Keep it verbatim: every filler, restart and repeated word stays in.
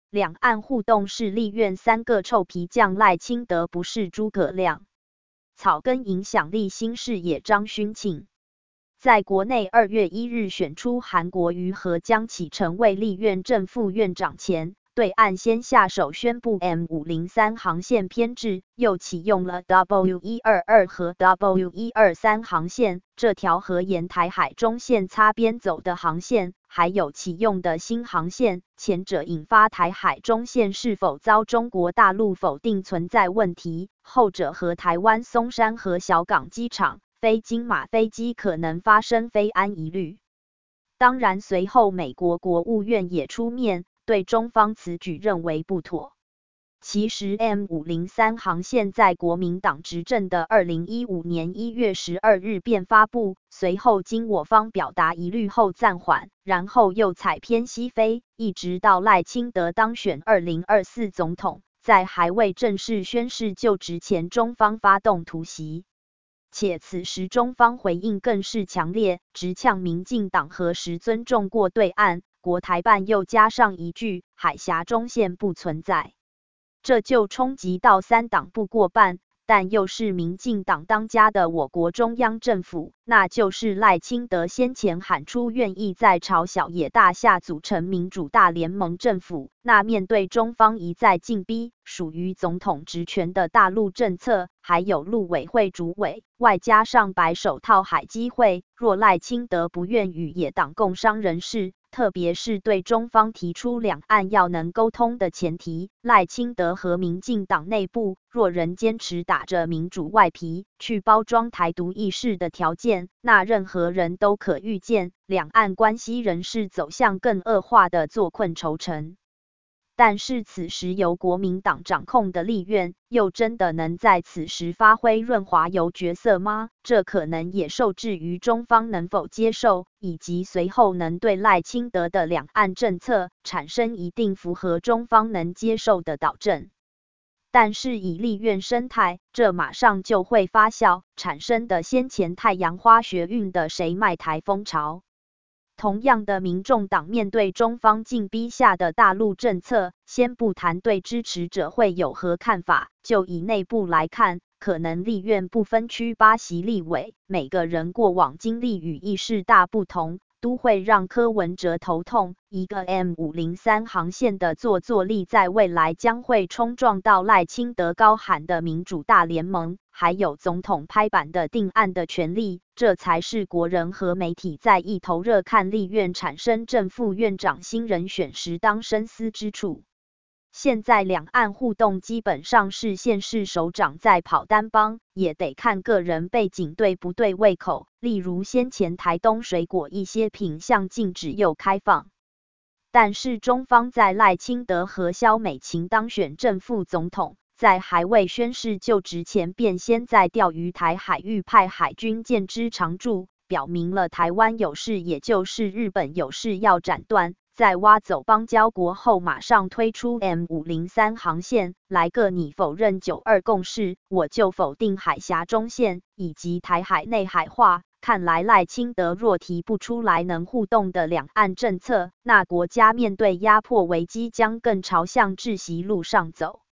两岸互动是立院三个臭皮匠赖清德不是诸葛亮。草根影响力新视野张勋庆。在国内二月一日选出韩国瑜和江启臣为立院正副院长前，对岸先下手宣布 M 五零三 航线偏置，又启用了 W 一二二 和 W 一二三 航线，这条和沿台海中线擦边走的航线，还有启用的新航线，前者引发台海中线是否遭中国大陆否定存在问题，后者和台湾松山和小港机场飞金马飞机可能发生飞安疑虑。当然随后美国国务院也出面对中方此举认为不妥。其实 M 五零三 航线在国民党执政的二零一五年一月十二日便发布，随后经我方表达疑虑后暂缓，然后又采偏西飞，一直到赖清德当选二零二四总统，在还未正式宣誓就职前中方发动突袭。且此时中方回应更是强烈，直呛民进党何时尊重过对岸，国台办又加上一句海峡中线不存在，这就冲击到三党不过半，但又是民进党当家的我国中央政府，那就是赖清德先前喊出愿意在朝小野大下组成民主大联盟政府，那面对中方一再进逼，属于总统职权的大陆政策，还有陆委会主委，外加上白手套海基会，若赖清德不愿与野党共商人士，特别是对中方提出两岸要能沟通的前提，赖清德和民进党内部若仍坚持打着民主外皮去包装台独意识的条件，那任何人都可预见，两岸关系仍是走向更恶化的坐困愁城。但是此时由国民党掌控的立院，又真的能在此时发挥润滑油角色吗？这可能也受制于中方能否接受，以及随后能对赖清德的两岸政策产生一定符合中方能接受的导正。但是以立院生态，这马上就会发酵，产生的先前太阳花学运的谁卖台风潮。同样的，民众党面对中方进逼下的大陆政策，先不谈对支持者会有何看法，就以内部来看，可能立院不分区八席立委，每个人过往经历与意识大不同，都会让柯文哲头痛。一个 M 五零三 航线的作作力，在未来将会冲撞到赖清德高喊的民主大联盟，还有总统拍板的定案的权利，这才是国人和媒体在一头热看立院产生正副院长新人选时当深思之处。现在两岸互动基本上是县市首长在跑单帮，也得看个人背景对不对胃口，例如先前台东水果一些品项禁止又开放。但是中方在赖清德和萧美琴当选正副总统，在还未宣誓就职前便先在钓鱼台海域派海军舰只常驻，表明了台湾有事也就是日本有事要斩断。在挖走邦交国后，马上推出 M 五零三 航线，来个你否认九二共识，我就否定海峡中线以及台海内海化。看来赖清德若提不出来能互动的两岸政策，那国家面对压迫危机将更朝向窒息路上走。